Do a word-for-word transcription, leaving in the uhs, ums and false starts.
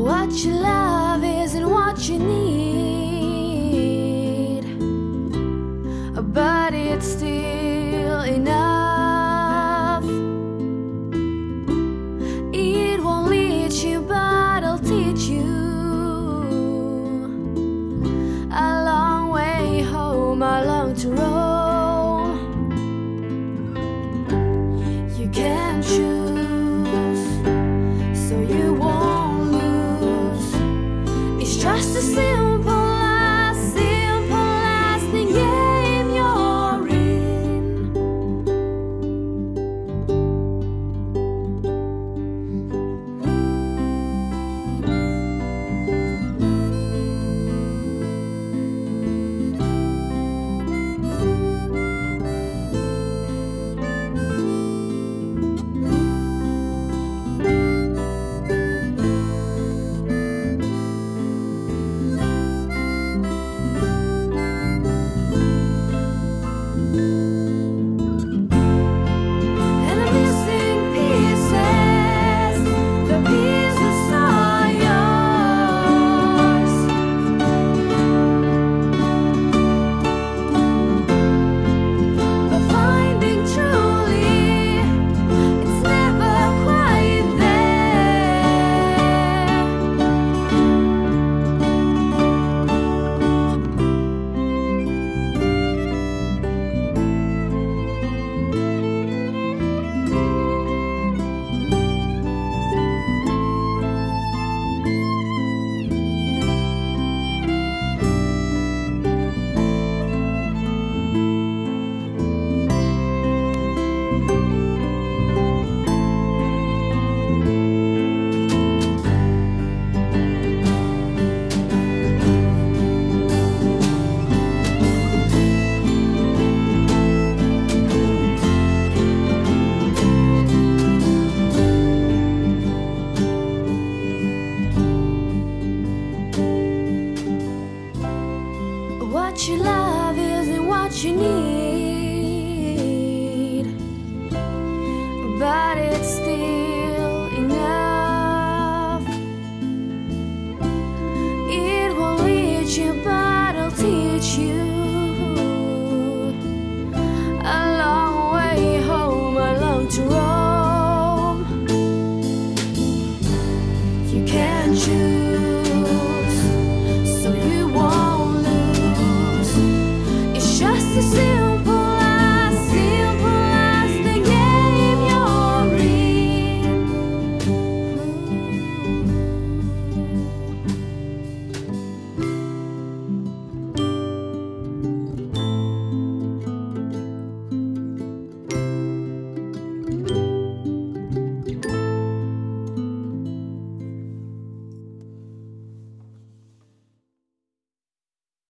What you love isn't what you need, but it's still enough. It won't lead you, but I'll teach you a long way home, a long to roam. You can choose, so you won't lose. It's just a simple, last, simple, lasting game you're in. And the missing pieces, the pieces are yours. But finding truly, it's never quite there. What you love isn't what you need, but it's still enough. It won't lead you, but I'll teach you a long way home, a long to roam. You can choose,